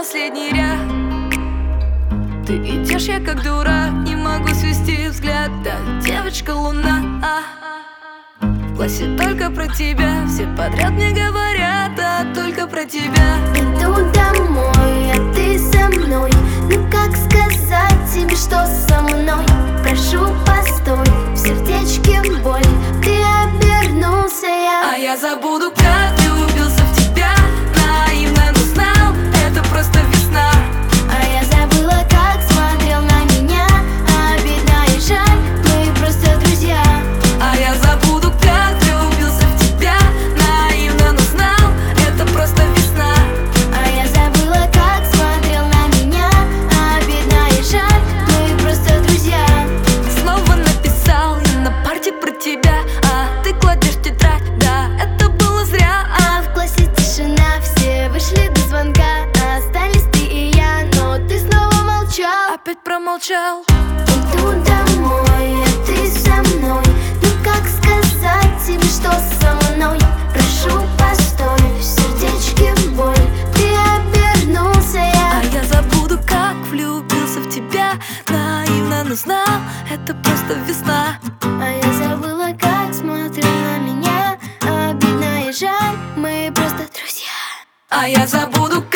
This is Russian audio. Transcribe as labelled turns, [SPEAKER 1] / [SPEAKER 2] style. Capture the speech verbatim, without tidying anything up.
[SPEAKER 1] последний ряд. Ты идешь, я как дурак, не могу свести взгляд. Да, девочка луна, а в классе только про тебя, все подряд мне говорят, а только про тебя.
[SPEAKER 2] Иду домой, а ты со мной. Ну как сказать тебе, что со мной? Прошу, постой, в сердечке боль. Ты обернулся, я
[SPEAKER 1] А я забуду, как влюбился в тебя. Наивно, но знал, это просто весна.
[SPEAKER 2] А я забыла, как смотрел на меня. Обидно и жаль, мы просто друзья.
[SPEAKER 1] А я забуду, как влюбился в тебя. Наивно, но знал, это просто весна.
[SPEAKER 2] А я забыла, как смотрел на меня. Обидно и жаль, мы просто друзья.
[SPEAKER 1] Снова написал я на парте про тебя, а ты кладешь тетрадь, да, это было зря.
[SPEAKER 2] А в классе тишина, все вышли до звонка. Остались ты и я, но ты снова молчал.
[SPEAKER 1] Опять промолчал.
[SPEAKER 2] Иду домой, а ты со мной. Ну как сказать тебе, что со мной? Прошу, постой, в сердечке боль. Ты обернулся, я
[SPEAKER 1] А я забуду, как влюбился в тебя. Наивно, но знал, это просто весна.
[SPEAKER 2] А я забыла, как смотрел на меня. Обидно и жаль, мы просто друзья.
[SPEAKER 1] А я забуду,